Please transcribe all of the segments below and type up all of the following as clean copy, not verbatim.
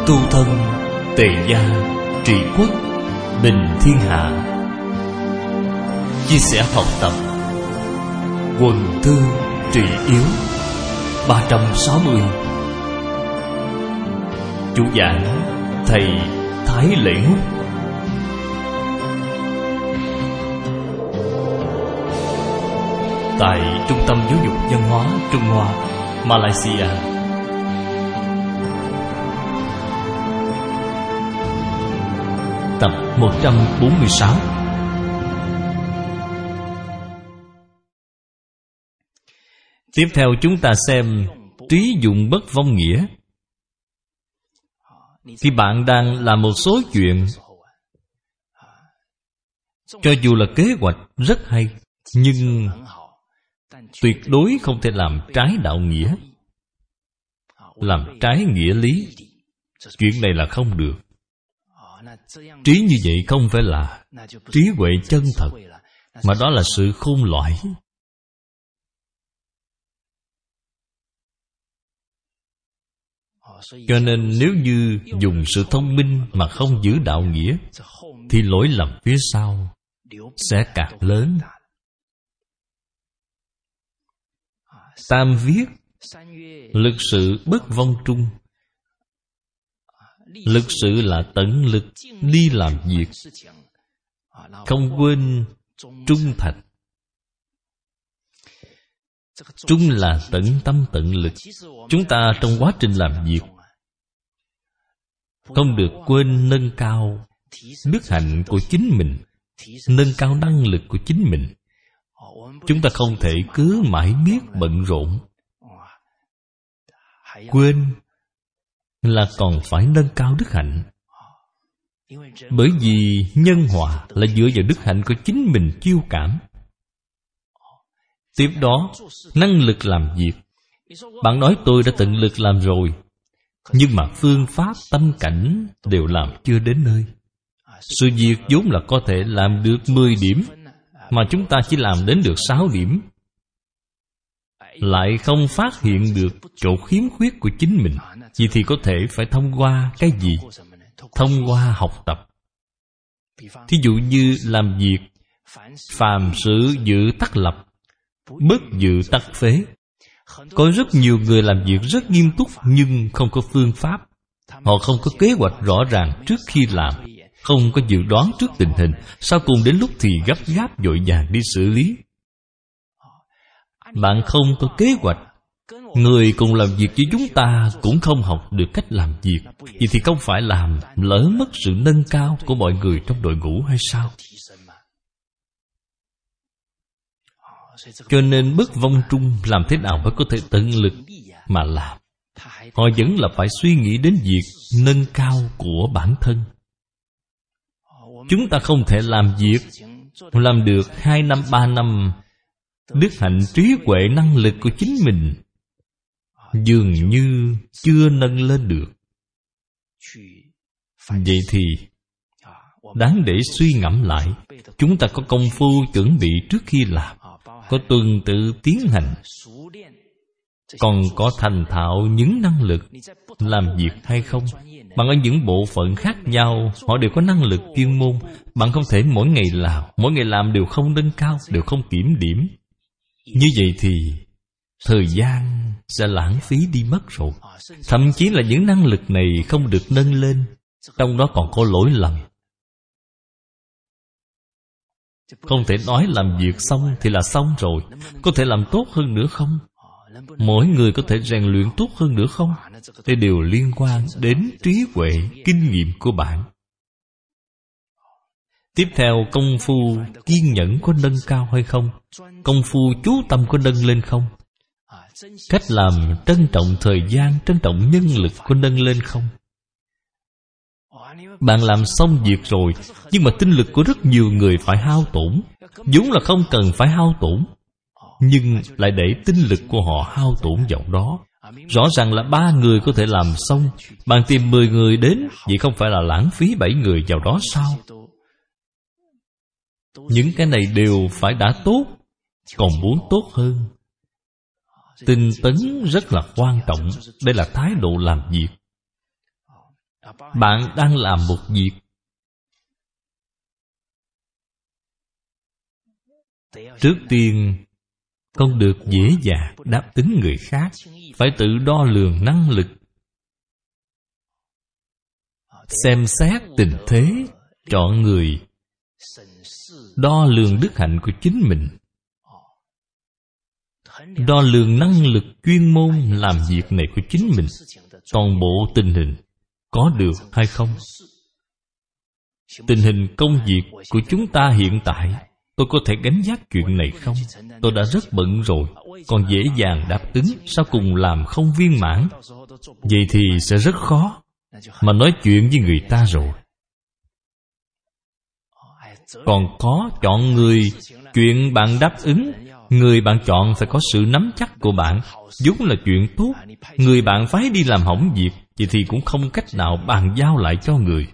tu thân, tề gia, trị quốc, bình thiên hạ. Chia sẻ học tập, quần thư trị yếu 360. Chủ giảng thầy Thái Lễ Ngúc. Tại Trung tâm Giáo dục Văn hóa Trung Hoa, Malaysia. Tập 146. Tiếp theo chúng ta xem trí dụng bất vong nghĩa. Khi bạn đang làm một số chuyện, cho dù là kế hoạch rất hay, nhưng tuyệt đối không thể làm trái đạo nghĩa, làm trái nghĩa lý. Chuyện này là không được. Trí như vậy không phải là trí huệ chân thật, mà đó là sự khôn loại. Cho nên nếu như dùng sự thông minh mà không giữ đạo nghĩa, thì lỗi lầm phía sau sẽ càng lớn. Tam viết: lực sự bất vong trung. Lực sự là tận lực đi làm việc, không quên trung thành. Trung là tận tâm tận lực. Chúng ta trong quá trình làm việc không được quên nâng cao đức hạnh của chính mình, nâng cao năng lực của chính mình. Chúng ta không thể cứ mãi miết bận rộn, quên là còn phải nâng cao đức hạnh. Bởi vì nhân hòa là dựa vào đức hạnh của chính mình chiêu cảm. Tiếp đó, năng lực làm việc. Bạn nói tôi đã tận lực làm rồi, nhưng mà phương pháp tâm cảnh đều làm chưa đến nơi. Sự việc vốn là có thể làm được 10 điểm, mà chúng ta chỉ làm đến được 6 điểm. Lại không phát hiện được chỗ khiếm khuyết của chính mình. Vậy thì có thể phải thông qua cái gì? Thông qua học tập. Thí dụ như làm việc, phàm sự dự tắc lập, bất dự tắc phế. Có rất nhiều người làm việc rất nghiêm túc, nhưng không có phương pháp. Họ không có kế hoạch rõ ràng trước khi làm, không có dự đoán trước tình hình, sau cùng đến lúc thì gấp gáp vội vàng đi xử lý. Bạn không có kế hoạch, người cùng làm việc với chúng ta cũng không học được cách làm việc. Vậy thì không phải làm lỡ mất sự nâng cao của mọi người trong đội ngũ hay sao? Cho nên bất vong trung làm thế nào mới có thể tận lực mà làm. Họ vẫn là phải suy nghĩ đến việc nâng cao của bản thân. Chúng ta không thể làm việc làm được 2 năm 3 năm, đức hạnh trí huệ năng lực của chính mình dường như chưa nâng lên được. Vậy thì đáng để suy ngẫm lại. Chúng ta có công phu chuẩn bị trước khi làm, có tuần tự tiến hành, còn có thành thạo những năng lực làm việc hay không. Bạn ở những bộ phận khác nhau, họ đều có năng lực chuyên môn. Bạn không thể mỗi ngày làm đều không nâng cao, đều không kiểm điểm. Như vậy thì thời gian sẽ lãng phí đi mất rồi. Thậm chí là những năng lực này không được nâng lên, trong đó còn có lỗi lầm. Không thể nói làm việc xong thì là xong rồi. Có thể làm tốt hơn nữa không? Mỗi người có thể rèn luyện tốt hơn nữa không? Đây đều liên quan đến trí huệ, kinh nghiệm của bạn. Tiếp theo, công phu kiên nhẫn có nâng cao hay không? Công phu chú tâm có nâng lên không? Cách làm trân trọng thời gian, trân trọng nhân lực có nâng lên không? Bạn làm xong việc rồi, nhưng mà tinh lực của rất nhiều người phải hao tổn. Vốn là không cần phải hao tổn, nhưng lại để tinh lực của họ hao tổn vào đó. Rõ ràng là 3 người có thể làm xong, bạn tìm 10 người đến, vậy không phải là lãng phí 7 người vào đó sao? Những cái này đều phải đã tốt, còn muốn tốt hơn. Tinh tấn rất là quan trọng. Đây là thái độ làm việc. Bạn đang làm một việc, trước tiên không được dễ dàng đáp ứng người khác, phải tự đo lường năng lực, xem xét tình thế, chọn người, đo lường đức hạnh của chính mình, đo lường năng lực chuyên môn làm việc này của chính mình, toàn bộ tình hình có được hay không. Tình hình công việc của chúng ta hiện tại, tôi có thể gánh vác chuyện này không? Tôi đã rất bận rồi, còn dễ dàng đáp ứng, sau cùng làm không viên mãn, vậy thì sẽ rất khó mà nói chuyện với người ta rồi. Còn có chọn người, chuyện bạn đáp ứng, người bạn chọn phải có sự nắm chắc của bạn, vốn là chuyện tốt. Người bạn phái đi làm hỏng việc, vậy thì cũng không cách nào bàn giao lại cho người.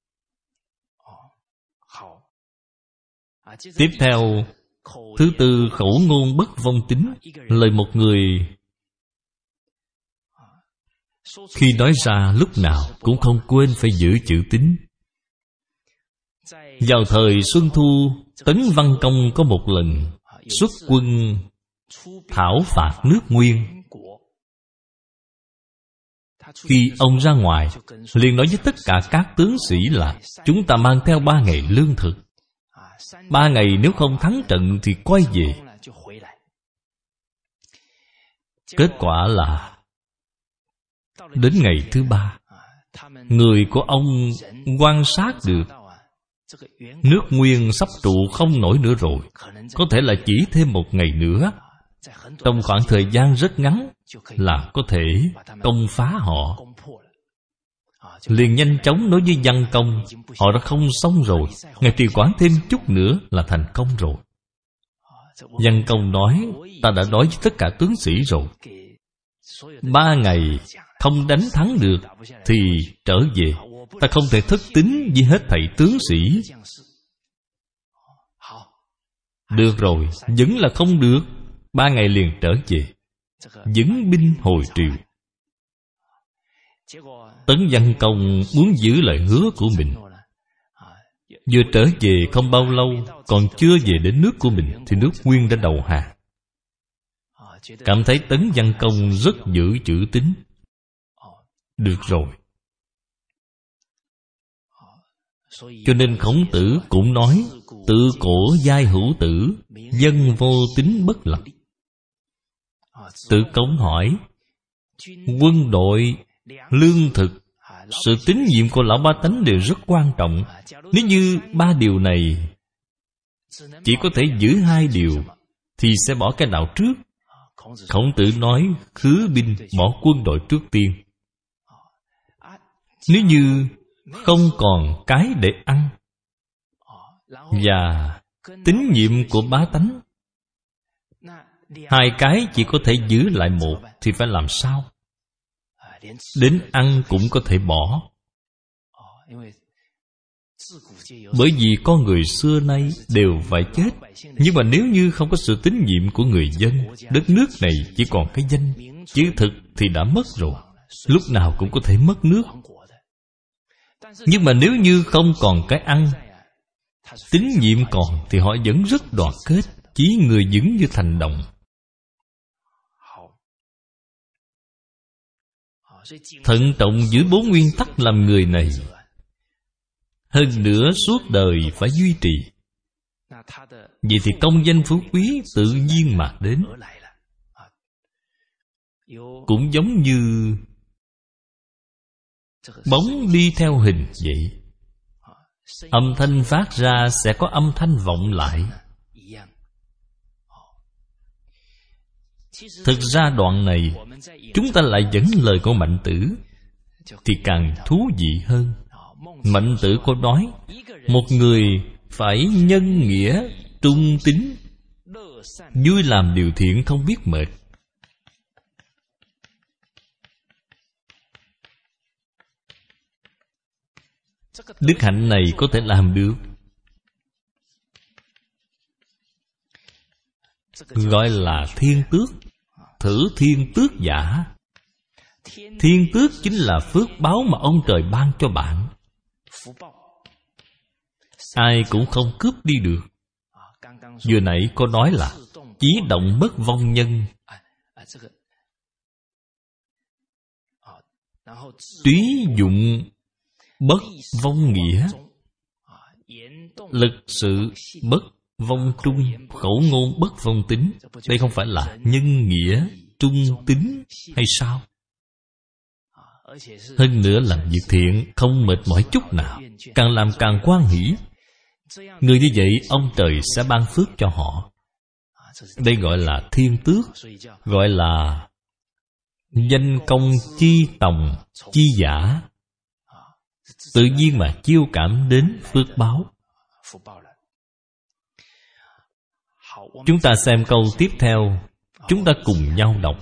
Tiếp theo, thứ tư, khẩu ngôn bất vong tín. Lời một người khi nói ra lúc nào cũng không quên phải giữ chữ tín. Vào thời Xuân Thu, Tấn Văn Công có một lần xuất quân thảo phạt nước Nguyên. Khi ông ra ngoài, liền nói với tất cả các tướng sĩ là chúng ta mang theo 3 ngày lương thực. 3 ngày nếu không thắng trận thì quay về. Kết quả là đến ngày thứ 3, người của ông quan sát được nước Nguyên sắp trụ không nổi nữa rồi, có thể là chỉ thêm 1 ngày nữa, trong khoảng thời gian rất ngắn là có thể công phá họ. Liền nhanh chóng nói với Văn Công, họ đã không xong rồi, ngài trì hoãn thêm chút nữa là thành công rồi. Văn Công nói, ta đã nói với tất cả tướng sĩ rồi, 3 ngày không đánh thắng được thì trở về, ta không thể thất tín với hết thảy tướng sĩ. Được rồi, vẫn là không được, 3 ngày liền trở về, dẫn binh hồi triều. Tấn Văn Công muốn giữ lời hứa của mình, vừa trở về không bao lâu, còn chưa về đến nước của mình thì nước Nguyên đã đầu hàng. Cảm thấy Tấn Văn Công rất giữ chữ tín. Được rồi. Cho nên Khổng Tử cũng nói, tự cổ giai hữu tử, dân vô tín bất lập. Tử Cống hỏi, quân đội, lương thực, sự tín nhiệm của lão ba tánh đều rất quan trọng. Nếu như 3 điều này chỉ có thể giữ 2 điều, thì sẽ bỏ cái nào trước? Khổng Tử nói, khứ binh, bỏ quân đội trước tiên. Nếu như không còn cái để ăn và tín nhiệm của bá tánh, 2 cái chỉ có thể giữ lại 1 thì phải làm sao? Đến ăn cũng có thể bỏ. Bởi vì con người xưa nay đều phải chết. Nhưng mà nếu như không có sự tín nhiệm của người dân, đất nước này chỉ còn cái danh, chứ thực thì đã mất rồi. Lúc nào cũng có thể mất nước. Nhưng mà nếu như không còn cái ăn, tín nhiệm còn, thì họ vẫn rất đoàn kết, chí người vững như thành đồng. Thận trọng giữ 4 nguyên tắc làm người này, hơn nữa suốt đời phải duy trì. Vậy thì công danh phú quý tự nhiên mà đến. Cũng giống như bóng đi theo hình vậy, âm thanh phát ra sẽ có âm thanh vọng lại. Thực ra đoạn này chúng ta lại dẫn lời của Mạnh Tử thì càng thú vị hơn. Mạnh Tử có nói, một người phải nhân nghĩa, trung tín, vui làm điều thiện không biết mệt. Đức hạnh này có thể làm được, gọi là thiên tước, thử thiên tước giả. Thiên tước chính là phước báo mà ông trời ban cho bạn, ai cũng không cướp đi được. Vừa nãy có nói là chí động bất vong nhân, túy dụng bất vong nghĩa, lực sự bất vong trung, khẩu ngôn bất vong tính. Đây không phải là nhân nghĩa trung tính hay sao? Hơn nữa làm việc thiện không mệt mỏi chút nào, càng làm càng hoan hỷ. Người như vậy ông trời sẽ ban phước cho họ. Đây gọi là thiên tước, gọi là danh công chi tòng chi giả, tự nhiên mà chiêu cảm đến phước báo. Chúng ta xem câu tiếp theo, chúng ta cùng nhau đọc.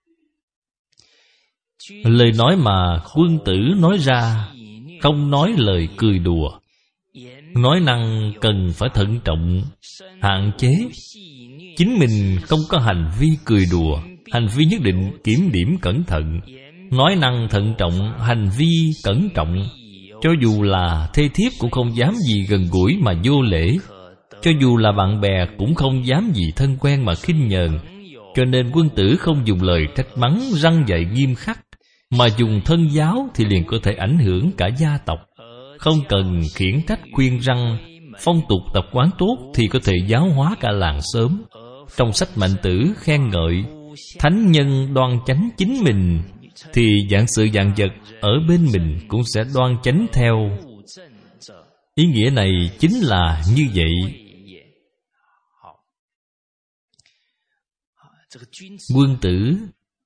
Lời nói mà quân tử nói ra, không nói lời cười đùa. Nói năng cần phải thận trọng, hạn chế. Chính mình không có hành vi cười đùa, hành vi nhất định kiểm điểm cẩn thận. Nói năng thận trọng, hành vi cẩn trọng. Cho dù là thê thiếp cũng không dám gì gần gũi mà vô lễ. Cho dù là bạn bè cũng không dám gì thân quen mà khinh nhờn. Cho nên quân tử không dùng lời trách mắng răn dạy nghiêm khắc, mà dùng thân giáo thì liền có thể ảnh hưởng cả gia tộc. Không cần khiển trách khuyên răn, phong tục tập quán tốt thì có thể giáo hóa cả làng xóm. Trong sách Mạnh Tử khen ngợi thánh nhân đoan chánh chính mình, thì vạn sự vạn vật ở bên mình cũng sẽ đoan chánh theo. Ý nghĩa này chính là như vậy. Quân tử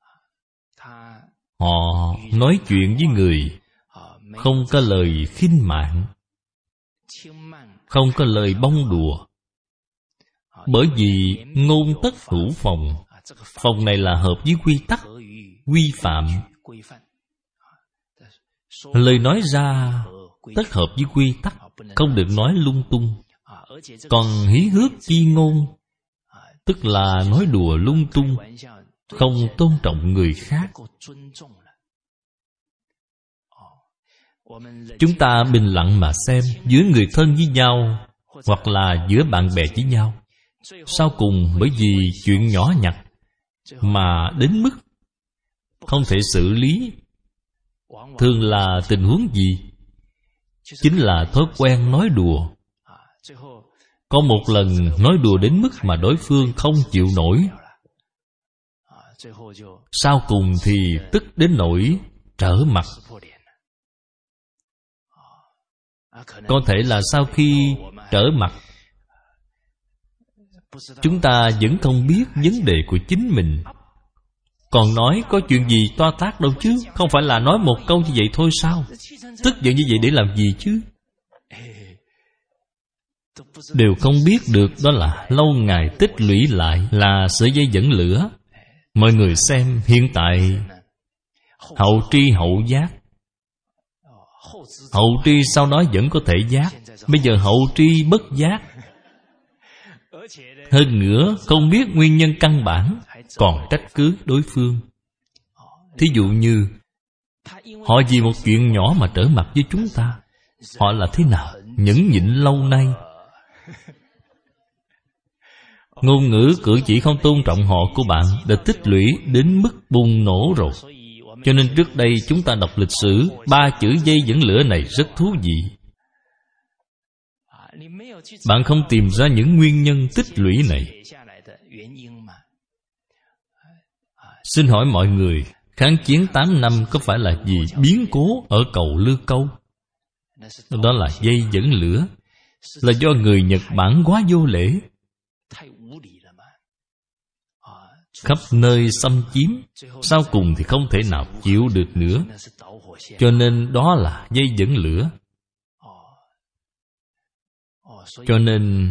họ nói chuyện với người không có lời khinh mạn, không có lời bông đùa. Bởi vì ngôn tất hữu phòng. Phòng này là hợp với quy tắc, quy phạm. Lời nói ra tất hợp với quy tắc, không được nói lung tung. Còn hí hước chi ngôn, tức là nói đùa lung tung, không tôn trọng người khác. Chúng ta bình lặng mà xem, giữa người thân với nhau hoặc là giữa bạn bè với nhau, sau cùng bởi vì chuyện nhỏ nhặt mà đến mức không thể xử lý. Thường là tình huống gì? Chính là thói quen nói đùa. Có một lần nói đùa đến mức mà đối phương không chịu nổi, sau cùng thì tức đến nỗi trở mặt. Có thể là sau khi trở mặt, chúng ta vẫn không biết vấn đề của chính mình, còn nói có chuyện gì toa tác đâu chứ. Không phải là nói một câu như vậy thôi sao? Tức giận như vậy để làm gì chứ? Đều không biết được đó là lâu ngày tích lũy lại, là sợi dây dẫn lửa. Mọi người xem hiện tại hậu tri hậu giác. Hậu tri sau đó vẫn có thể giác, bây giờ hậu tri bất giác. Hơn nữa không biết nguyên nhân căn bản, còn trách cứ đối phương. Thí dụ như họ vì một chuyện nhỏ mà trở mặt với chúng ta, họ là thế nào nhẫn nhịn lâu nay. Ngôn ngữ cử chỉ không tôn trọng họ của bạn đã tích lũy đến mức bùng nổ rồi. Cho nên trước đây chúng ta đọc lịch sử, 3 chữ dây dẫn lửa này rất thú vị. Bạn không tìm ra những nguyên nhân tích lũy này. Xin hỏi mọi người, kháng chiến 8 năm có phải là vì biến cố ở cầu Lư Câu? Đó là dây dẫn lửa, là do người Nhật Bản quá vô lễ, khắp nơi xâm chiếm, sau cùng thì không thể nào chịu được nữa. Cho nên đó là dây dẫn lửa. Cho nên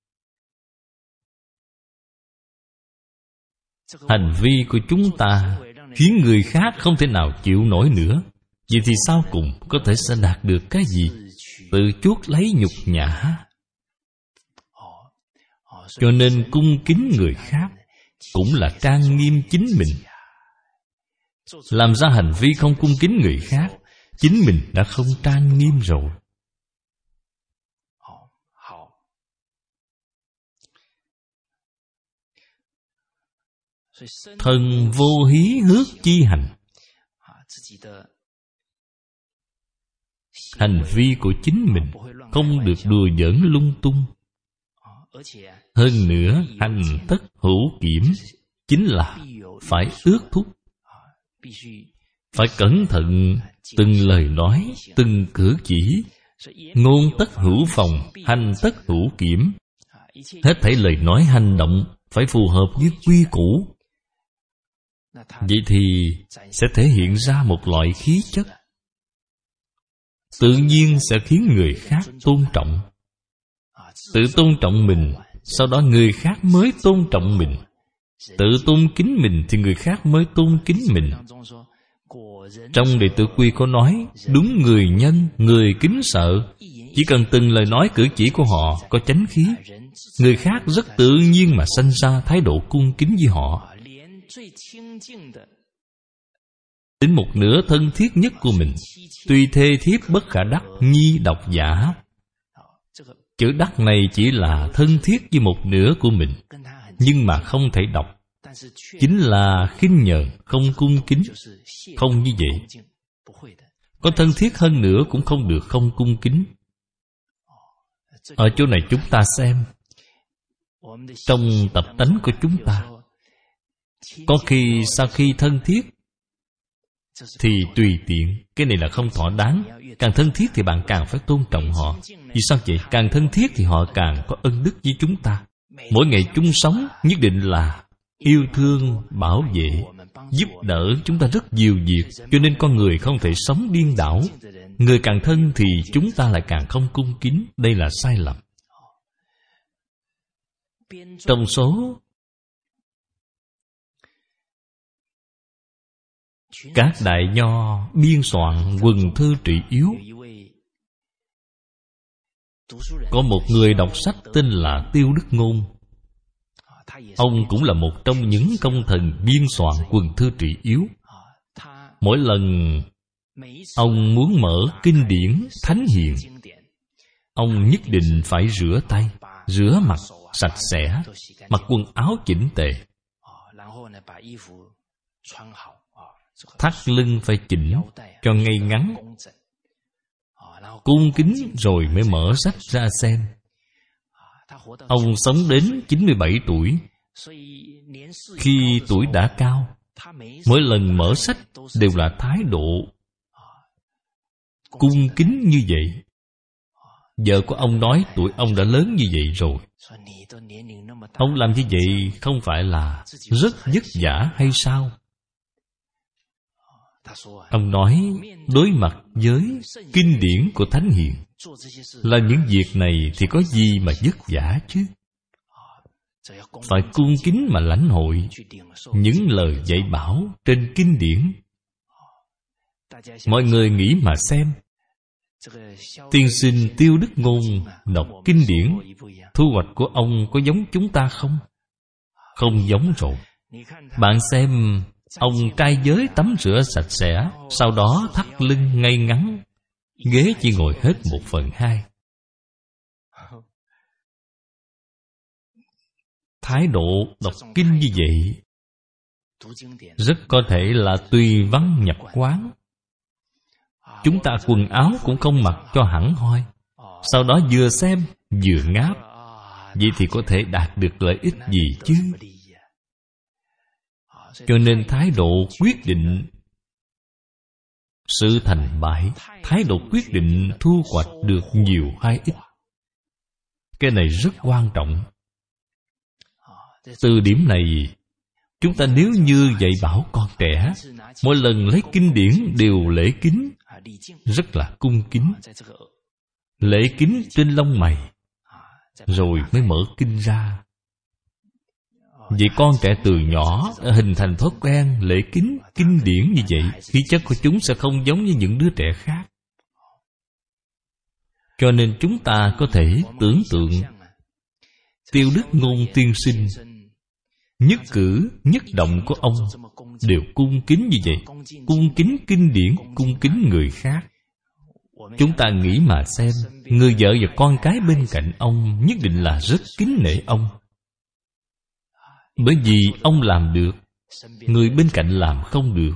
hành vi của chúng ta khiến người khác không thể nào chịu nổi nữa. Vậy thì sau cùng có thể sẽ đạt được cái gì? Tự chuốc lấy nhục nhã. Cho nên cung kính người khác cũng là trang nghiêm chính mình. làm ra hành vi không cung kính người khác, chính mình đã không trang nghiêm rồi. Thân vô hí hước chi hành. Hành vi của chính mình không được đùa giỡn lung tung. Hơn nữa, hành tất hữu kiểm, chính là phải ước thúc, phải cẩn thận từng lời nói, từng cử chỉ. Ngôn tất hữu phòng, hành tất hữu kiểm. Hết thảy lời nói hành động phải phù hợp với quy củ. Vậy thì sẽ thể hiện ra một loại khí chất, tự nhiên sẽ khiến người khác tôn trọng. Tự tôn trọng mình, sau đó người khác mới tôn trọng mình. Tự tôn kính mình thì người khác mới tôn kính mình. Trong Đệ Tử Quy có nói, đúng người nhân, người kính sợ. Chỉ cần từng lời nói cử chỉ của họ có chánh khí, người khác rất tự nhiên mà sanh ra thái độ cung kính với họ. Đến một nửa thân thiết nhất của mình, tuy thê thiếp bất khả đắc, nhi độc giả. Chữ đắc này chỉ là thân thiết với một nửa của mình, nhưng mà không thể đọc. Chính là khinh nhờn, không cung kính. Không như vậy. Có thân thiết hơn nữa cũng không được không cung kính. Ở chỗ này chúng ta xem, trong tập tánh của chúng ta, có khi sau khi thân thiết thì tùy tiện, cái này là không thỏa đáng. Càng thân thiết thì bạn càng phải tôn trọng họ. Vì sao vậy? Càng thân thiết thì họ càng có ân đức với chúng ta. Mỗi ngày chung sống nhất định là yêu thương, bảo vệ, giúp đỡ chúng ta rất nhiều việc. Cho nên con người không thể sống điên đảo. Người càng thân thì chúng ta lại càng không cung kính. Đây là sai lầm. Trong số các đại nho biên soạn quần thư trị yếu, có một người đọc sách tên là Tiêu Đức Ngôn. Ông cũng là một trong những công thần biên soạn quần thư trị yếu. Mỗi lần ông muốn mở kinh điển thánh hiền, ông nhất định phải rửa tay, rửa mặt sạch sẽ, mặc quần áo chỉnh tề, thắt lưng phải chỉnh cho ngay ngắn, cung kính rồi mới mở sách ra xem. Ông sống đến 97 tuổi. Khi tuổi đã cao, mỗi lần mở sách đều là thái độ cung kính như vậy. Vợ của ông nói tuổi ông đã lớn như vậy rồi, ông làm như vậy không phải là rất vất vả hay sao? Ông nói đối mặt với kinh điển của Thánh Hiền, làm những việc này thì có gì mà vất vả chứ? Phải cung kính mà lãnh hội những lời dạy bảo trên kinh điển. Mọi người nghĩ mà xem, tiên sinh Tiêu Đức Ngôn đọc kinh điển, thu hoạch của ông có giống chúng ta không? Không giống rồi. Bạn xem, ông trai giới tắm rửa sạch sẽ, sau đó thắt lưng ngay ngắn, ghế chỉ ngồi hết 1/2. Thái độ đọc kinh như vậy rất có thể là tùy văn nhập quán. Chúng ta quần áo cũng không mặc cho hẳn hoi, sau đó vừa xem vừa ngáp. Vậy thì có thể đạt được lợi ích gì chứ? Cho nên thái độ quyết định sự thành bại, thái độ quyết định thu hoạch được nhiều hay ít. Cái này rất quan trọng. Từ điểm này, chúng ta nếu như dạy bảo con trẻ, mỗi lần lấy kinh điển đều lễ kính, rất là cung kính. Lễ kính trên lông mày, rồi mới mở kinh ra. Vậy con trẻ từ nhỏ đã hình thành thói quen lễ kính kinh điển như vậy, khí chất của chúng sẽ không giống như những đứa trẻ khác. Cho nên chúng ta có thể tưởng tượng Tiêu Đức Ngôn tiên sinh nhất cử nhất động của ông đều cung kính như vậy. Cung kính kinh điển, cung kính người khác. Chúng ta nghĩ mà xem, người vợ và con cái bên cạnh ông nhất định là rất kính nể ông. Bởi vì ông làm được, người bên cạnh làm không được.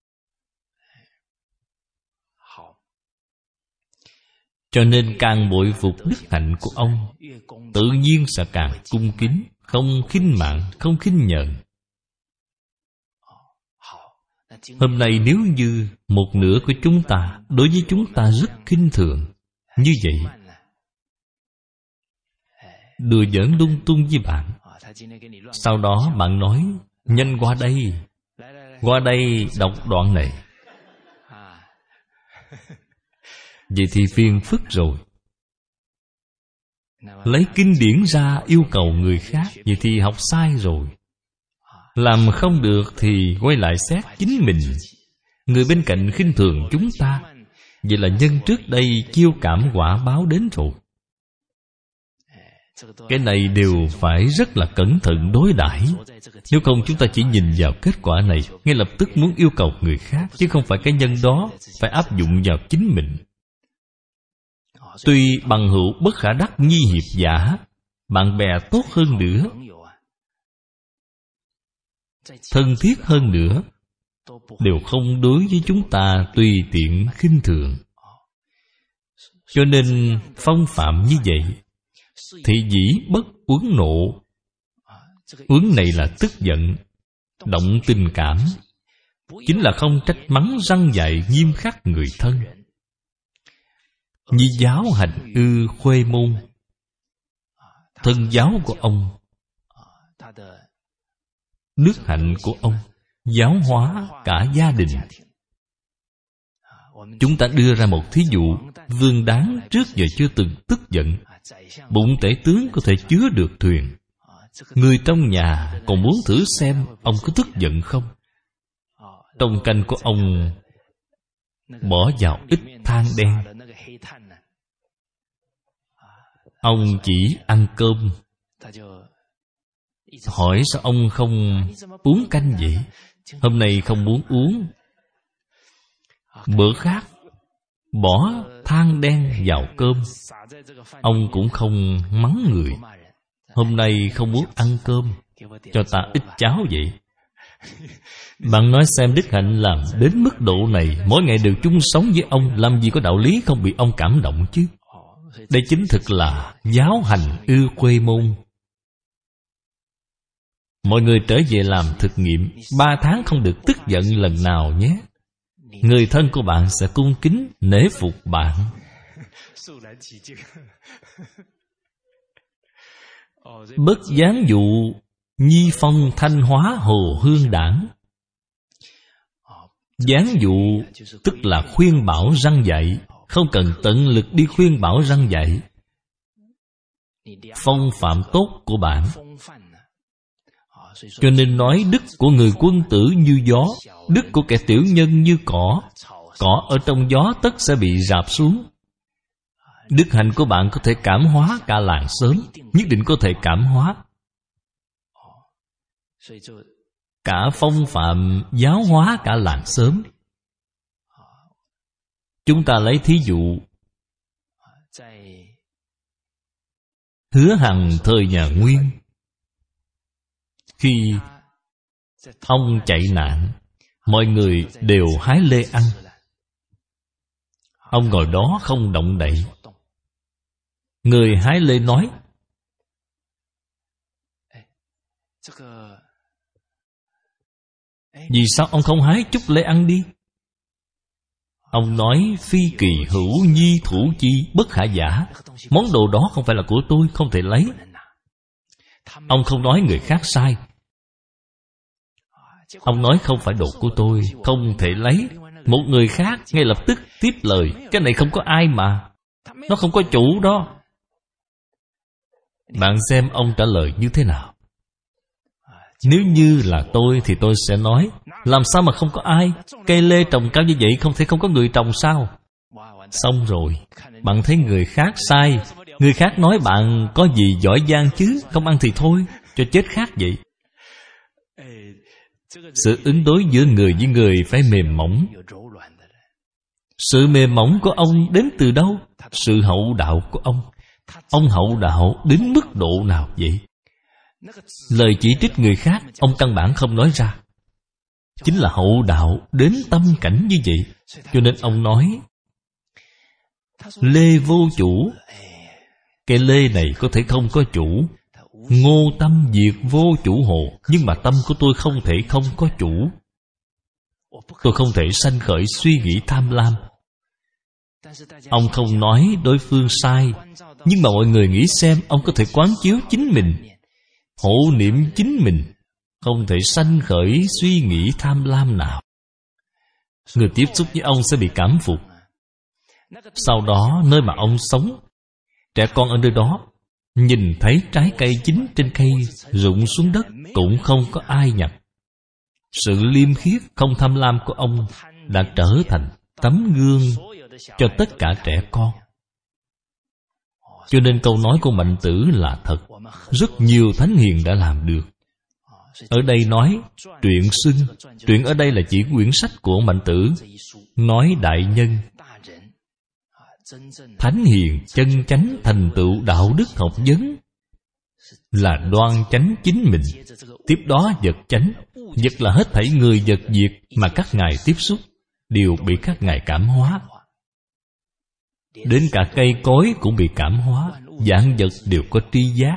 Cho nên càng bội phục đức hạnh của ông, tự nhiên sẽ càng cung kính, không khinh mạn, không khinh nhờn. Hôm nay nếu như một nửa của chúng ta đối với chúng ta rất khinh thường, như vậy đùa giỡn lung tung với bạn. Sau đó bạn nói, nhanh qua đây đọc đoạn này. Vậy thì phiền phức rồi. Lấy kinh điển ra yêu cầu người khác, vậy thì học sai rồi. Làm không được thì quay lại xét chính mình. Người bên cạnh khinh thường chúng ta, vậy là nhân trước đây chiêu cảm quả báo đến rồi. Cái này đều phải rất là cẩn thận đối đãi. Nếu không chúng ta chỉ nhìn vào kết quả này, ngay lập tức muốn yêu cầu người khác, chứ không phải cái nhân đó phải áp dụng vào chính mình. Tuy bằng hữu bất khả đắc nhi hiệp giả, bạn bè tốt hơn nữa, thân thiết hơn nữa, đều không đối với chúng ta tùy tiện khinh thường. Cho nên phong phạm như vậy, thị dĩ bất uấn nộ. Uấn này là tức giận, động tình cảm, chính là không trách mắng răn dạy nghiêm khắc người thân. Nhi giáo hành ư khuê môn. Thân giáo của ông, đức hạnh của ông giáo hóa cả gia đình. Chúng ta đưa ra một thí dụ. Vương Đáng trước giờ chưa từng tức giận. Bụng tể tướng có thể chứa được thuyền. Người trong nhà còn muốn thử xem ông có tức giận không. Trong canh của ông bỏ vào ít than đen. Ông chỉ ăn cơm. Hỏi sao ông không uống canh vậy? Hôm nay không muốn uống. Bữa khác bỏ than đen vào cơm, ông cũng không mắng người. Hôm nay không muốn ăn cơm, cho ta ít cháo vậy. Bạn nói xem, đức hạnh làm đến mức độ này, mỗi ngày đều chung sống với ông, làm gì có đạo lý không bị ông cảm động chứ. Đây chính thực là giáo hành ư khuê môn. Mọi người trở về làm thực nghiệm, 3 tháng không được tức giận lần nào nhé. Người thân của bạn sẽ cung kính, nể phục bạn. Bất gián dụ, nhi phong thanh hóa hồ hương đảng. Gián dụ tức là khuyên bảo răn dạy, không cần tận lực đi khuyên bảo răn dạy. Phong phạm tốt của bạn. Cho nên nói đức của người quân tử như gió, đức của kẻ tiểu nhân như cỏ. Cỏ ở trong gió tất sẽ bị rạp xuống. Đức hạnh của bạn có thể cảm hóa cả làng xóm, nhất định có thể cảm hóa. Cả phong phạm giáo hóa cả làng xóm. Chúng ta lấy thí dụ Hứa Hằng thời nhà Nguyên. Khi ông chạy nạn, mọi người đều hái lê ăn. Ông ngồi đó không động đậy. Người hái lê nói: vì sao ông không hái chút lê ăn đi? Ông nói: phi kỳ hữu nhi thủ chi bất khả giả. Món đồ đó không phải là của tôi, không thể lấy. Ông không nói người khác sai. Ông nói không phải đồ của tôi, không thể lấy. Một người khác ngay lập tức tiếp lời: cái này không có ai mà, nó không có chủ đó. Bạn xem ông trả lời như thế nào? Nếu như là tôi thì tôi sẽ nói: làm sao mà không có ai? Cây lê trồng cao như vậy không thể không có người trồng sao? Xong rồi, bạn thấy người khác sai, người khác nói bạn có gì giỏi giang chứ, không ăn thì thôi, cho chết khác vậy. Sự ứng đối giữa người với người phải mềm mỏng. Sự mềm mỏng của ông đến từ đâu? Sự hậu đạo của ông. Ông hậu đạo đến mức độ nào vậy? Lời chỉ trích người khác ông căn bản không nói ra, chính là hậu đạo đến tâm cảnh như vậy. Cho nên ông nói lê vô chủ. Cái lê này có thể không có chủ. Ngô tâm diệt vô chủ hộ. Nhưng mà tâm của tôi không thể không có chủ. Tôi không thể sanh khởi suy nghĩ tham lam. Ông không nói đối phương sai, nhưng mà mọi người nghĩ xem, ông có thể quán chiếu chính mình, hộ niệm chính mình, không thể sanh khởi suy nghĩ tham lam nào. Người tiếp xúc với ông sẽ bị cảm phục. Sau đó nơi mà ông sống, trẻ con ở nơi đó nhìn thấy trái cây chín trên cây rụng xuống đất cũng không có ai nhặt. Sự liêm khiết không tham lam của ông đã trở thành tấm gương cho tất cả trẻ con. Cho nên câu nói của Mạnh Tử là thật. Rất nhiều thánh hiền đã làm được. Ở đây nói truyện xưng. Truyện ở đây là chỉ quyển sách của Mạnh Tử. Nói đại nhân, thánh hiền chân chánh thành tựu đạo đức học vấn là đoan chánh chính mình. Tiếp đó vật chánh. Vật là hết thảy người vật việc mà các ngài tiếp xúc đều bị các ngài cảm hóa. Đến cả cây cối cũng bị cảm hóa. Vạn vật đều có tri giác.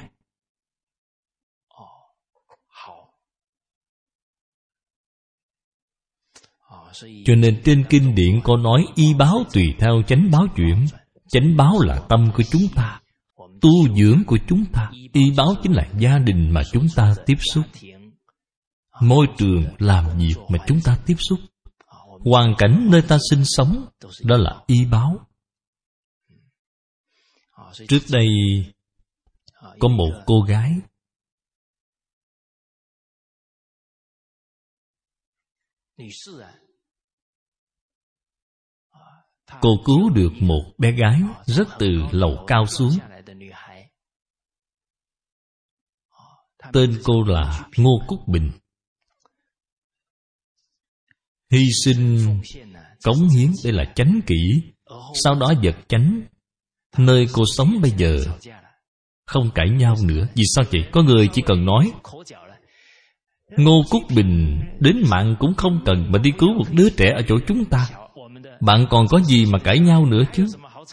Cho nên trên kinh điển có nói y báo tùy theo chánh báo chuyển. Chánh báo là tâm của chúng ta, tu dưỡng của chúng ta. Y báo chính là gia đình mà chúng ta tiếp xúc, môi trường làm việc mà chúng ta tiếp xúc, hoàn cảnh nơi ta sinh sống. Đó là y báo. Trước đây có một cô gái, cô cứu được một bé gái rất từ lầu cao xuống. Tên cô là Ngô Cúc Bình. Hy sinh, cống hiến, đây là chánh kỷ. Sau đó vật chánh. Nơi cô sống bây giờ không cãi nhau nữa. Vì sao vậy? Có người chỉ cần nói Ngô Cúc Bình đến mạng cũng không cần mà đi cứu một đứa trẻ ở chỗ chúng ta. Bạn còn có gì mà cãi nhau nữa chứ?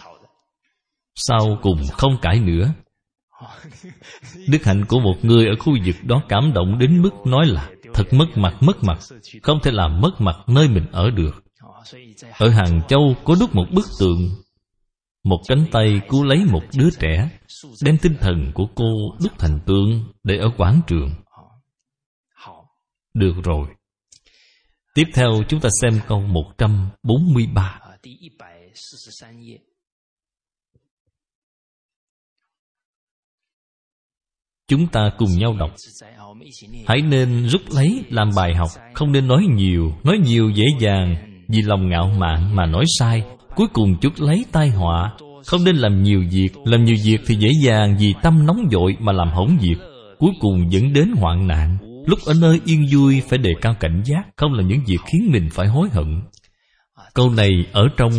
Sau cùng không cãi nữa. Đức hạnh của một người ở khu vực đó cảm động đến mức nói là thật mất mặt, không thể làm mất mặt nơi mình ở được. Ở Hàng Châu có đúc một bức tượng, một cánh tay cứu lấy một đứa trẻ, đem tinh thần của cô đúc thành tượng để ở quảng trường. Được rồi. Tiếp theo chúng ta xem câu 143. Chúng ta cùng nhau đọc. Hãy nên rút lấy làm bài học. Không nên nói nhiều. Nói nhiều dễ dàng, vì lòng ngạo mạn mà nói sai, cuối cùng chuốc lấy tai họa. Không nên làm nhiều việc. Làm nhiều việc thì dễ dàng vì tâm nóng vội mà làm hỏng việc, cuối cùng dẫn đến hoạn nạn. Lúc ở nơi yên vui phải đề cao cảnh giác, không làm những việc khiến mình phải hối hận. Câu này ở trong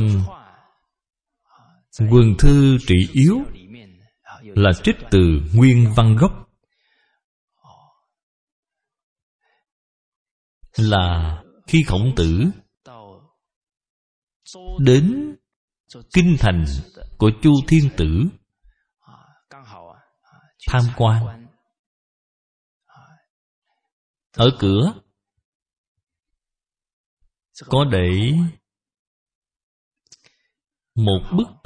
Quần thư trị yếu là trích từ nguyên văn gốc, là khi Khổng Tử đến kinh thành của Chu Thiên Tử tham quan. Ở cửa có để một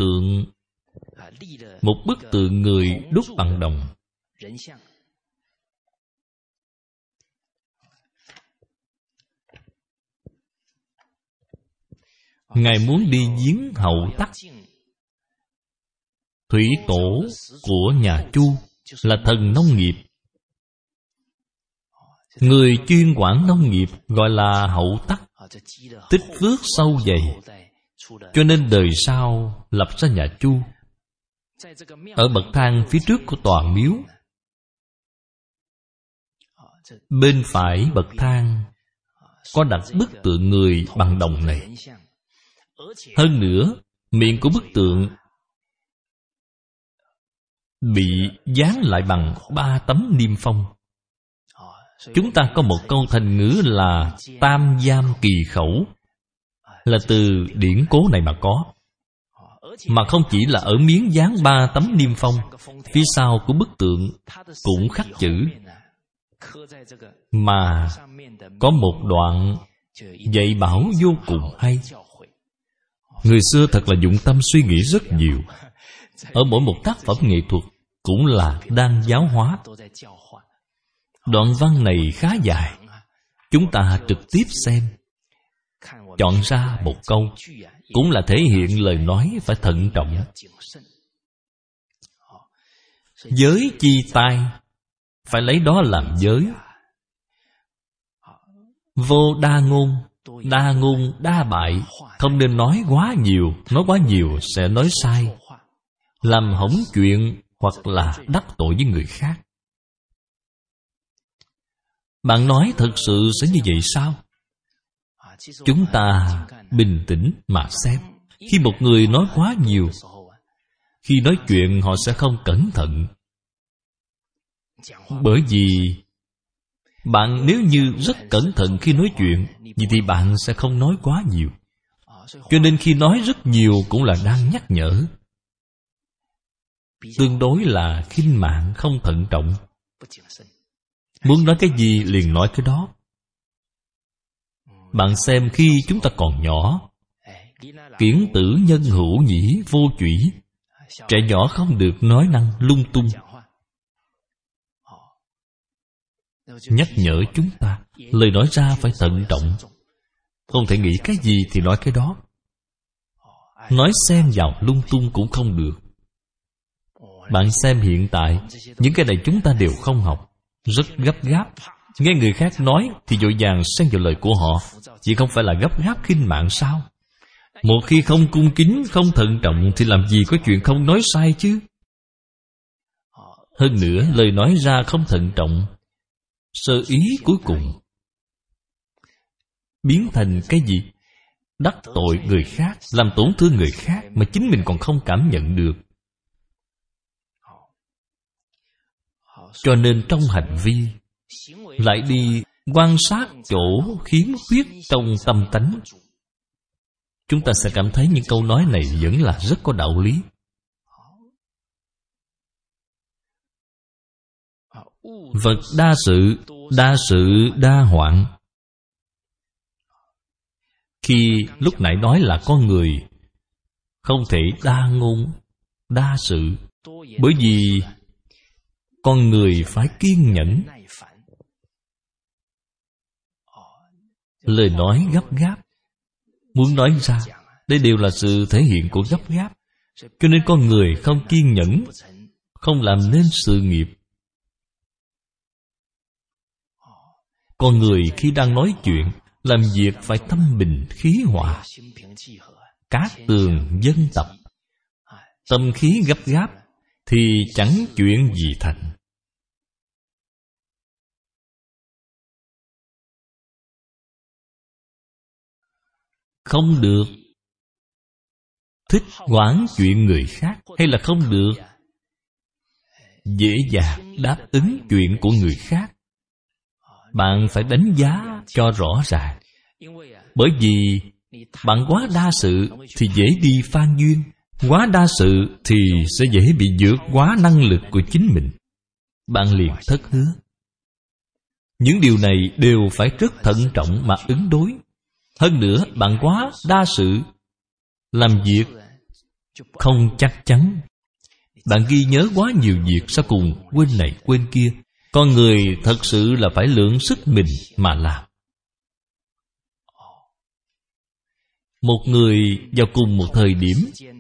bức tượng người đúc bằng đồng. Ngài muốn đi viếng hậu tắc, thủy tổ của nhà Chu, là thần nông nghiệp. Người chuyên quản nông nghiệp gọi là hậu tắc, tích phước sâu dày. Cho nên đời sau lập ra nhà Chu. Ở bậc thang phía trước của tòa miếu, bên phải bậc thang có đặt bức tượng người bằng đồng này. Hơn nữa, miệng của bức tượng bị dán lại bằng 3 tấm niêm phong. Chúng ta có một câu thành ngữ là tam giam kỳ khẩu, là từ điển cố này mà có. Mà không chỉ là ở miếng dán 3 tấm niêm phong, phía sau của bức tượng cũng khắc chữ, mà có một đoạn dạy bảo vô cùng hay. Người xưa thật là dụng tâm suy nghĩ rất nhiều. Ở mỗi một tác phẩm nghệ thuật cũng là đang giáo hóa. Đoạn văn này khá dài, chúng ta trực tiếp xem. Chọn ra một câu cũng là thể hiện lời nói phải thận trọng. Giới chi tai, phải lấy đó làm giới. Vô đa ngôn, đa ngôn đa bại. Không nên nói quá nhiều. Nói quá nhiều sẽ nói sai, làm hỏng chuyện hoặc là đắc tội với người khác. Bạn nói thật sự sẽ như vậy sao? Chúng ta bình tĩnh mà xem. Khi một người nói quá nhiều, khi nói chuyện họ sẽ không cẩn thận. Bởi vì bạn nếu như rất cẩn thận khi nói chuyện, vậy thì bạn sẽ không nói quá nhiều. Cho nên khi nói rất nhiều cũng là đang nhắc nhở. Tương đối là khinh mạng, không thận trọng. Muốn nói cái gì liền nói cái đó. Bạn xem khi chúng ta còn nhỏ, kiển tử nhân hữu nhĩ vô chủy. Trẻ nhỏ không được nói năng lung tung. Nhắc nhở chúng ta, lời nói ra phải thận trọng. Không thể nghĩ cái gì thì nói cái đó. Nói xen vào lung tung cũng không được. Bạn xem hiện tại, những cái này chúng ta đều không học. Rất gấp gáp. Nghe người khác nói thì vội vàng xen vào lời của họ. Chỉ không phải là gấp gáp khinh mạng sao? Một khi không cung kính, không thận trọng thì làm gì có chuyện không nói sai chứ? Hơn nữa, lời nói ra không thận trọng, sơ ý cuối cùng biến thành cái gì? Đắc tội người khác, làm tổn thương người khác mà chính mình còn không cảm nhận được. Cho nên trong hành vi lại đi quan sát chỗ khiếm khuyết trong tâm tánh. Chúng ta sẽ cảm thấy những câu nói này vẫn là rất có đạo lý. Vật đa sự đa hoạn. Khi lúc nãy nói là con người không thể đa ngôn, đa sự, bởi vì con người phải kiên nhẫn. Lời nói gấp gáp, muốn nói ra, đây đều là sự thể hiện của gấp gáp. Cho nên con người không kiên nhẫn, không làm nên sự nghiệp. Con người khi đang nói chuyện, làm việc phải tâm bình khí hòa, cát tường dân tập. Tâm khí gấp gáp thì chẳng chuyện gì thành. Không được thích quản chuyện người khác, hay là không được dễ dàng đáp ứng chuyện của người khác. Bạn phải đánh giá cho rõ ràng. Bởi vì bạn quá đa sự thì dễ đi phan duyên, quá đa sự thì sẽ dễ bị vượt quá năng lực của chính mình. Bạn liền thất hứa. Những điều này đều phải rất thận trọng mà ứng đối. Hơn nữa, bạn quá đa sự, làm việc không chắc chắn. Bạn ghi nhớ quá nhiều việc, sau cùng quên này quên kia. Con người thật sự là phải lượng sức mình mà làm. Một người vào cùng một thời điểm,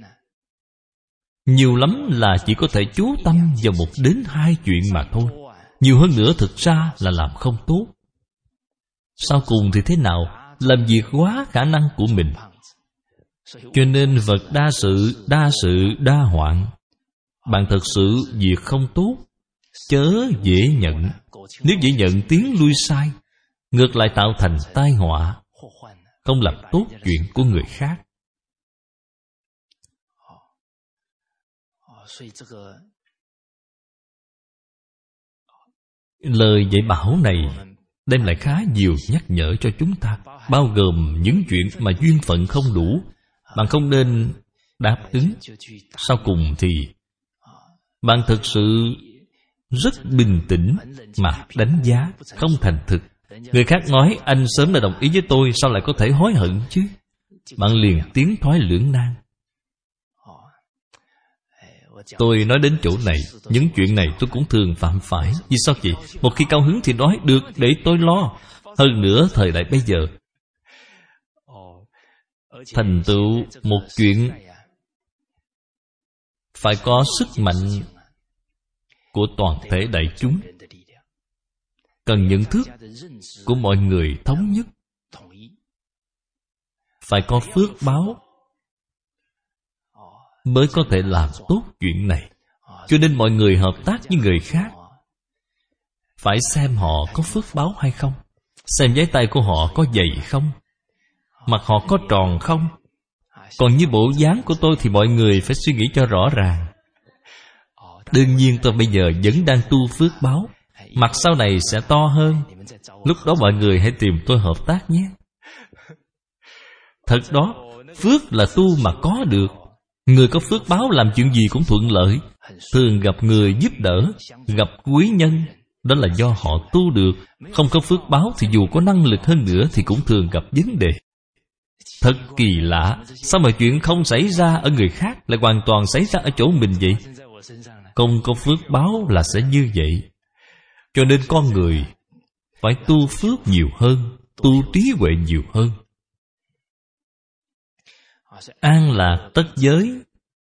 nhiều lắm là chỉ có thể chú tâm vào 1 đến 2 chuyện mà thôi. Nhiều hơn nữa thực ra là làm không tốt. Sau cùng thì thế nào? Làm việc quá khả năng của mình. Cho nên vật đa sự đa hoạn. Bạn thật sự việc không tốt, chớ dễ nhận. Nếu dễ nhận tiến lui sai, ngược lại tạo thành tai họa, không làm tốt chuyện của người khác. Lời dạy bảo này đem lại khá nhiều nhắc nhở cho chúng ta, bao gồm những chuyện mà duyên phận không đủ, bạn không nên đáp ứng. Sau cùng thì bạn thực sự rất bình tĩnh mà đánh giá, không thành thực. Người khác nói anh sớm đã đồng ý với tôi, sao lại có thể hối hận chứ? Bạn liền tiến thoái lưỡng nan. Tôi nói đến chỗ này, những chuyện này tôi cũng thường phạm phải. Vì sao vậy? Một khi cao hứng thì nói được, để tôi lo. Hơn nữa thời đại bây giờ, thành tựu một chuyện phải có sức mạnh của toàn thể đại chúng, cần nhận thức của mọi người thống nhất, phải có phước báo mới có thể làm tốt chuyện này. Cho nên mọi người hợp tác với người khác phải xem họ có phước báo hay không, xem giấy tay của họ có dày không, mặt họ có tròn không. Còn như bộ dáng của tôi thì mọi người phải suy nghĩ cho rõ ràng. Đương nhiên tôi bây giờ vẫn đang tu phước báo, mặt sau này sẽ to hơn. Lúc đó mọi người hãy tìm tôi hợp tác nhé. Thật đó, phước là tu mà có được. Người có phước báo làm chuyện gì cũng thuận lợi. Thường gặp người giúp đỡ, gặp quý nhân, đó là do họ tu được. Không có phước báo thì dù có năng lực hơn nữa thì cũng thường gặp vấn đề. Thật kỳ lạ, sao mà chuyện không xảy ra ở người khác lại hoàn toàn xảy ra ở chỗ mình vậy? Không có phước báo là sẽ như vậy. Cho nên con người phải tu phước nhiều hơn, tu trí huệ nhiều hơn. An lạc tất giới.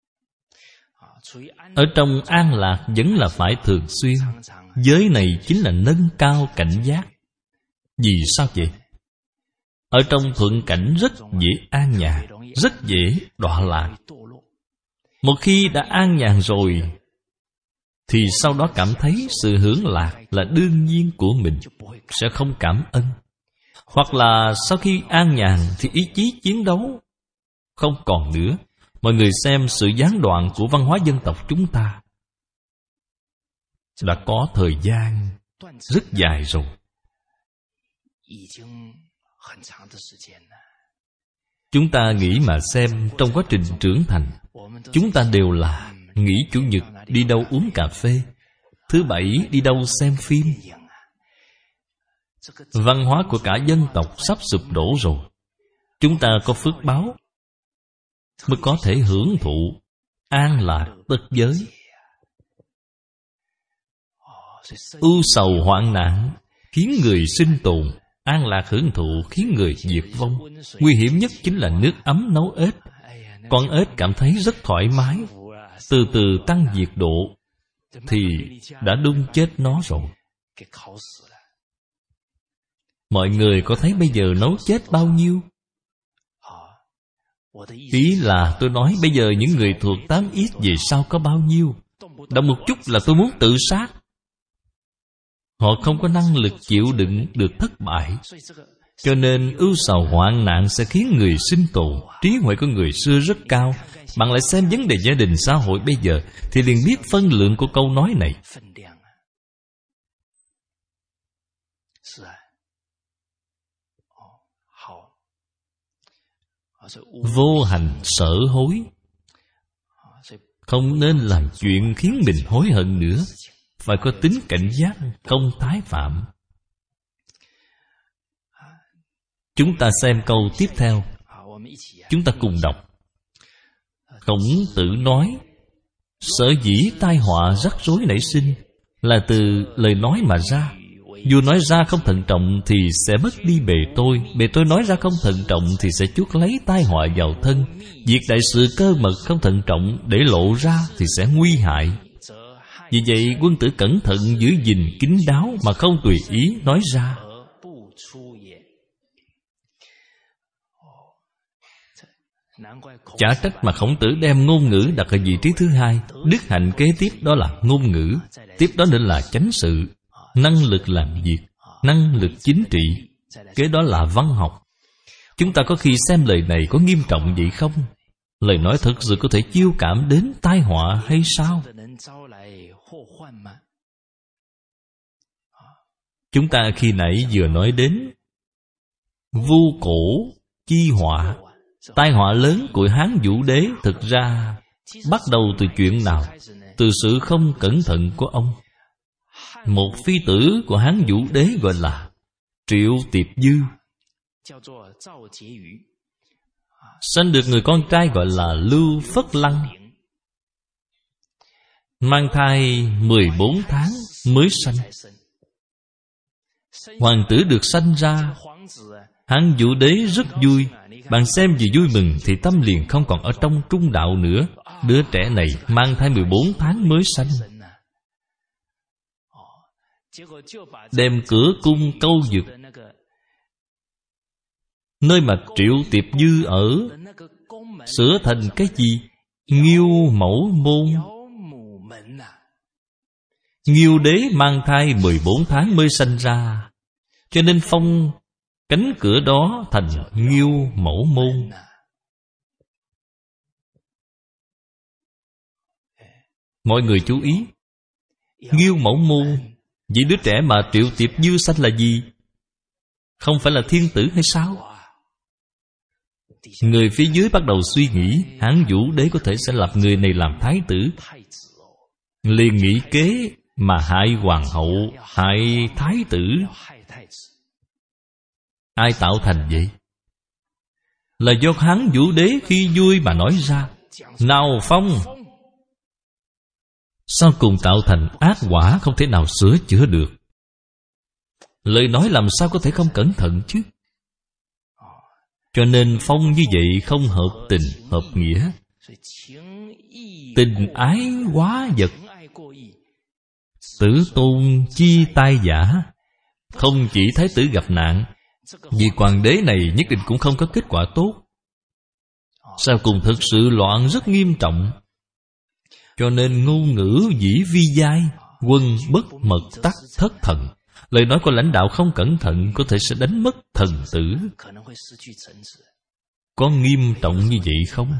Ở trong an lạc vẫn là phải thường xuyên. Giới này chính là nâng cao cảnh giác. Vì sao vậy? Ở trong thuận cảnh rất dễ an nhàn, rất dễ đọa lạc. Một khi đã an nhàn rồi thì sau đó cảm thấy sự hưởng lạc là đương nhiên của mình, sẽ không cảm ơn. Hoặc là sau khi an nhàn thì ý chí chiến đấu không còn nữa. Mọi người xem sự gián đoạn của văn hóa dân tộc chúng ta đã có thời gian rất dài rồi. Chúng ta nghĩ mà xem, trong quá trình trưởng thành, chúng ta đều là nghỉ Chủ nhật đi đâu uống cà phê, thứ Bảy đi đâu xem phim. Văn hóa của cả dân tộc sắp sụp đổ rồi. Chúng ta có phước báo mới có thể hưởng thụ an lạc tất giới. Ưu sầu hoạn nạn khiến người sinh tồn, an lạc hưởng thụ khiến người diệt vong. Nguy hiểm nhất chính là nước ấm nấu ếch. Con ếch cảm thấy rất thoải mái, từ từ tăng nhiệt độ thì đã đun chết nó rồi. Mọi người có thấy bây giờ nấu chết bao nhiêu? Ý là tôi nói bây giờ những người thuộc 8X về sau có bao nhiêu? Động một chút là tôi muốn tự sát. Họ không có năng lực chịu đựng được thất bại. Cho nên ưu sầu hoạn nạn sẽ khiến người sinh tồn. Trí huệ của người xưa rất cao. Bạn lại xem vấn đề gia đình xã hội bây giờ thì liền biết phân lượng của câu nói này. Vô hành sở hối. Không nên làm chuyện khiến mình hối hận nữa. Phải có tính cảnh giác, không tái phạm. Chúng ta xem câu tiếp theo. Chúng ta cùng đọc. Khổng Tử nói, sở dĩ tai họa rắc rối nảy sinh là từ lời nói mà ra. Dù nói ra không thận trọng thì sẽ mất đi bề tôi. Bề tôi nói ra không thận trọng thì sẽ chuốc lấy tai họa vào thân. Việc đại sự cơ mật không thận trọng để lộ ra thì sẽ nguy hại. Vì vậy quân tử cẩn thận giữ gìn kín đáo mà không tùy ý nói ra. Chả trách mà Khổng Tử đem ngôn ngữ đặt ở vị trí thứ hai. Đức hạnh kế tiếp đó là ngôn ngữ. Tiếp đó nữa là chánh sự, năng lực làm việc, năng lực chính trị. Cái đó là văn học. Chúng ta có khi xem lời này có nghiêm trọng vậy không? Lời nói thật sự có thể chiêu cảm đến tai họa hay sao? Chúng ta khi nãy vừa nói đến vu cổ chi họa. Tai họa lớn của Hán Vũ Đế thực ra bắt đầu từ chuyện nào? Từ sự không cẩn thận của ông. Một phi tử của Hán Vũ Đế gọi là Triệu Tiệp Dư, sanh được người con trai gọi là Lưu Phất Lăng. Mang thai 14 tháng mới sanh. Hoàng tử được sanh ra, Hán Vũ Đế rất vui. Bạn xem vì vui mừng thì tâm liền không còn ở trong trung đạo nữa. Đứa trẻ này mang thai 14 tháng mới sanh, đem cửa cung Câu Dực, nơi mà Triệu Tiệp Dư ở, sửa thành cái gì? Nghiêu Mẫu Môn. Nghiêu đế mang thai 14 tháng mới sanh ra, cho nên phong cánh cửa đó thành Nghiêu Mẫu Môn. Mọi người chú ý, Nghiêu Mẫu Môn. Vậy đứa trẻ mà Triệu Tiệp Dư sanh là gì? Không phải là thiên tử hay sao? Người phía dưới bắt đầu suy nghĩ Hán Vũ Đế có thể sẽ lập người này làm thái tử. Liền nghĩ kế mà hại hoàng hậu, hại thái tử. Ai tạo thành vậy? Là do Hán Vũ Đế khi vui mà nói ra. Nào phong! Sau cùng tạo thành ác quả không thể nào sửa chữa được. Lời nói làm sao có thể không cẩn thận chứ? Cho nên phong như vậy không hợp tình, hợp nghĩa. Tình ái quá vật, tử tôn chi tai giả. Không chỉ thái tử gặp nạn, vì hoàng đế này nhất định cũng không có kết quả tốt. Sau cùng thực sự loạn rất nghiêm trọng. Cho nên ngôn ngữ dĩ vi giai, quân bất mật tắc thất thần. Lời nói của lãnh đạo không cẩn thận có thể sẽ đánh mất thần tử. Có nghiêm trọng như vậy không?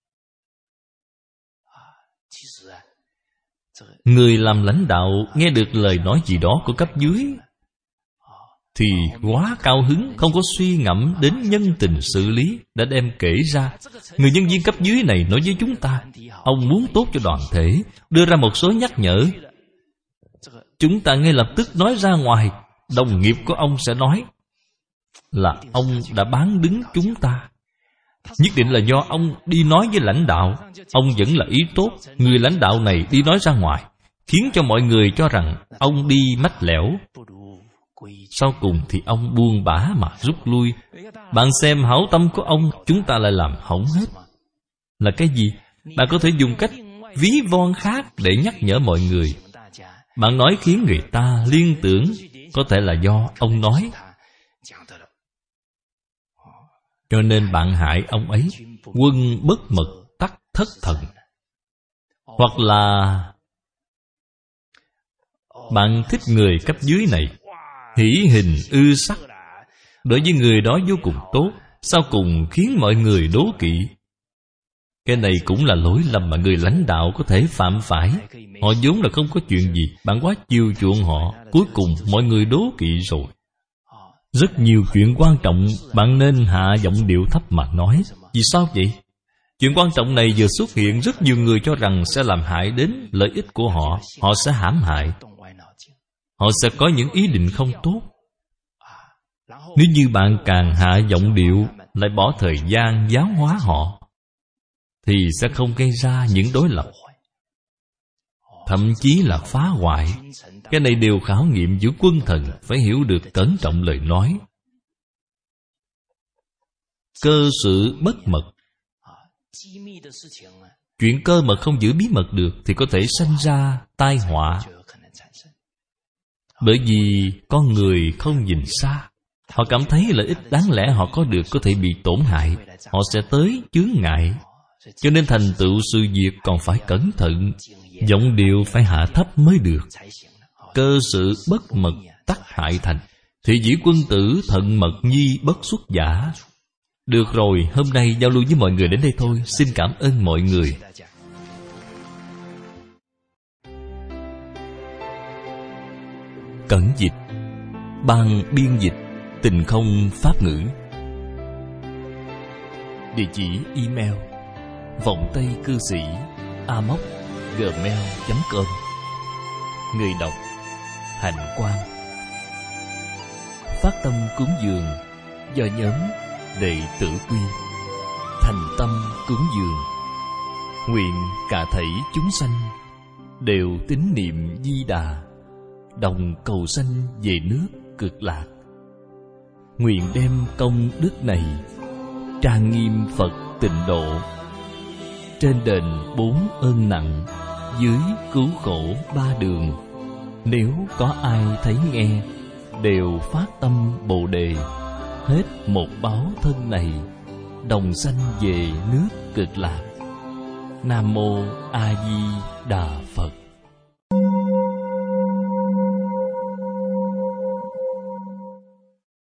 Người làm lãnh đạo nghe được lời nói gì đó của cấp dưới thì quá cao hứng, không có suy ngẫm đến nhân tình xử lý, đã đem kể ra. Người nhân viên cấp dưới này nói với chúng ta, ông muốn tốt cho đoàn thể, đưa ra một số nhắc nhở. Chúng ta ngay lập tức nói ra ngoài. Đồng nghiệp của ông sẽ nói là ông đã bán đứng chúng ta. Nhất định là do ông đi nói với lãnh đạo. Ông vẫn là ý tốt. Người lãnh đạo này đi nói ra ngoài, khiến cho mọi người cho rằng ông đi mách lẻo. Sau cùng thì ông buông bả mà rút lui. Bạn xem hảo tâm của ông, chúng ta lại làm hỏng hết. Là cái gì? Bạn có thể dùng cách ví von khác để nhắc nhở mọi người. Bạn nói khiến người ta liên tưởng có thể là do ông nói. Cho nên bạn hại ông ấy. Quân bất mật tắc thất thần. Hoặc là bạn thích người cấp dưới này, hỷ hình ư sắc, đối với người đó vô cùng tốt, sau cùng khiến mọi người đố kỵ. Cái này cũng là lỗi lầm mà người lãnh đạo có thể phạm phải. Họ vốn là không có chuyện gì, bạn quá chiều chuộng họ, cuối cùng mọi người đố kỵ rồi. Rất nhiều chuyện quan trọng bạn nên hạ giọng điệu thấp mà nói. Vì sao vậy? Chuyện quan trọng này vừa xuất hiện, rất nhiều người cho rằng sẽ làm hại đến lợi ích của họ. Họ sẽ hãm hại, họ sẽ có những ý định không tốt. Nếu như bạn càng hạ giọng điệu, lại bỏ thời gian giáo hóa họ, thì sẽ không gây ra những đối lập, thậm chí là phá hoại. Cái này đều khảo nghiệm giữa quân thần, phải hiểu được cẩn trọng lời nói. Cơ sự bất mật. Chuyện cơ mật không giữ bí mật được thì có thể sanh ra tai họa. Bởi vì con người không nhìn xa, họ cảm thấy lợi ích đáng lẽ họ có được có thể bị tổn hại, họ sẽ tới chướng ngại. Cho nên thành tựu sự việc còn phải cẩn thận, giọng điệu phải hạ thấp mới được. Cơ sự bất mật tắc hại thành. Thị dĩ quân tử thận mật nhi bất xuất giả. Được rồi, hôm nay giao lưu với mọi người đến đây thôi. Xin cảm ơn mọi người. Cẩn dịch, ban biên dịch Tình Không Pháp Ngữ. Địa chỉ email vọng tây cư sĩ amos@gmail.com. Người đọc Hạnh Quang. Phát tâm cúng dường do nhóm Đệ Tử Quy. Thành tâm cúng dường, nguyện cả thảy chúng sanh đều tín niệm Di Đà, đồng cầu sanh về nước Cực Lạc. Nguyện đem công đức này trang nghiêm Phật Tịnh Độ, trên đền 4 ơn nặng, dưới cứu khổ 3 đường. Nếu có ai thấy nghe, đều phát tâm Bồ Đề, hết một báo thân này, đồng sanh về nước Cực Lạc. Nam Mô A Di Đà Phật.